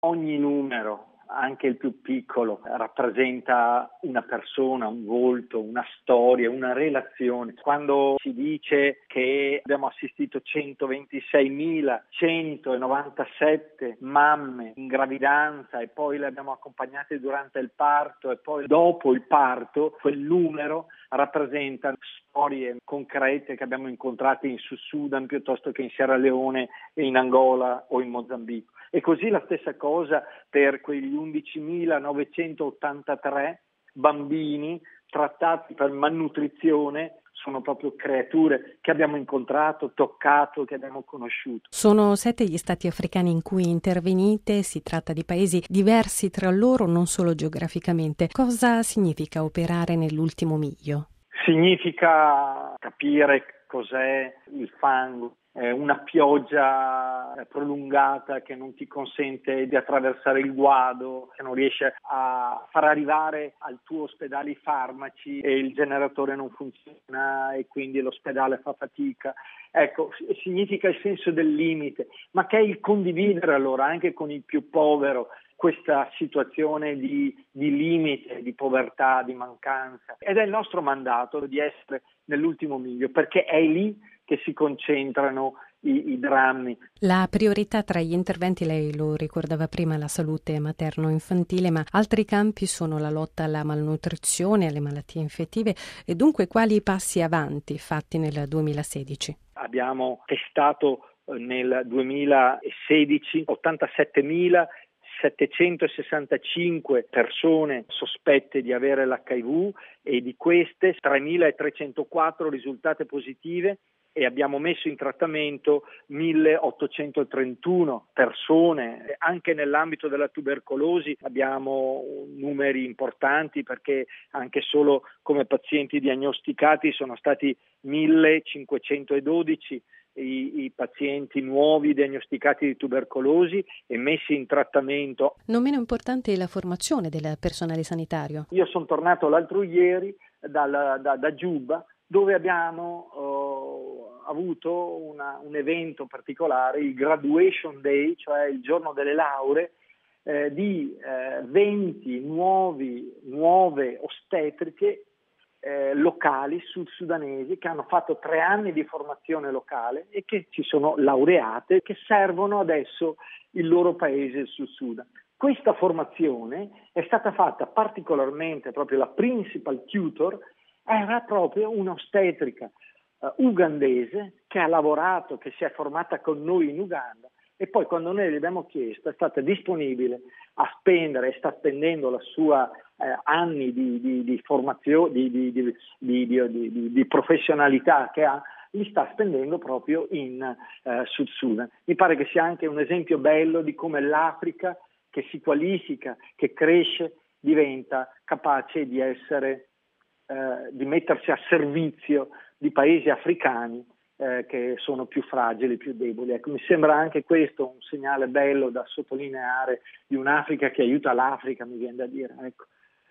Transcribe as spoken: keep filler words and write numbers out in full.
ogni numero, anche il più piccolo, rappresenta una persona, un volto, una storia, una relazione. Quando si dice che abbiamo assistito centoventiseimilacentronovantasette mamme in gravidanza e poi le abbiamo accompagnate durante il parto e poi dopo il parto, quel numero rappresenta storie concrete che abbiamo incontrato in Sud Sudan piuttosto che in Sierra Leone, in Angola o in Mozambico. E così la stessa cosa per quegli undicimilanovecentottantatré bambini trattati per malnutrizione. Sono proprio creature che abbiamo incontrato, toccato, che abbiamo conosciuto. Sono sette gli stati africani in cui intervenite, si tratta di paesi diversi tra loro, non solo geograficamente. Cosa significa operare nell'ultimo miglio? Significa capire cos'è il fango, eh, una pioggia prolungata che non ti consente di attraversare il guado, che non riesce a far arrivare al tuo ospedale i farmaci e il generatore non funziona e quindi l'ospedale fa fatica. Ecco, significa il senso del limite, ma che è il condividere allora anche con il più povero questa situazione di, di limite, di povertà, di mancanza. Ed è il nostro mandato di essere nell'ultimo miglio, perché è lì che si concentrano i, i drammi. La priorità tra gli interventi, lei lo ricordava prima, la salute materno-infantile, ma altri campi sono la lotta alla malnutrizione, alle malattie infettive, e dunque quali passi avanti fatti nel duemilasedici? Abbiamo testato nel duemilasedici ottantasettemila settecentosessantacinque persone sospette di avere l'H I V e di queste tremilatrecentoquattro risultate positive e abbiamo messo in trattamento milleottocentotrentuno persone. Anche nell'ambito della tubercolosi abbiamo numeri importanti perché anche solo come pazienti diagnosticati sono stati millecinquecentododici I, i pazienti nuovi diagnosticati di tubercolosi e messi in trattamento. Non meno importante è la formazione del personale sanitario. Io sono tornato l'altro ieri dal, da, da Giuba, dove abbiamo uh, avuto una, un evento particolare, il Graduation Day, cioè il giorno delle lauree, eh, di eh, venti nuovi, nuove ostetriche Eh, locali sud-sudanesi che hanno fatto tre anni di formazione locale e che ci sono laureate, che servono adesso il loro paese, il Sud Sudan. Questa formazione è stata fatta particolarmente, proprio la principal tutor era proprio un'ostetrica uh, ugandese che ha lavorato, che si è formata con noi in Uganda e poi quando noi gli abbiamo chiesto è stata disponibile a spendere e sta spendendo la sua eh, anni di, di, di formazione, di, di, di, di, di, di, di professionalità che ha, li sta spendendo proprio in eh, Sud Sudan. Mi pare che sia anche un esempio bello di come l'Africa che si qualifica, che cresce, diventa capace di essere, eh, di mettersi a servizio di paesi africani Eh, che sono più fragili, più deboli. Ecco, mi sembra anche questo un segnale bello da sottolineare di un'Africa che aiuta l'Africa, mi viene da dire. Ecco.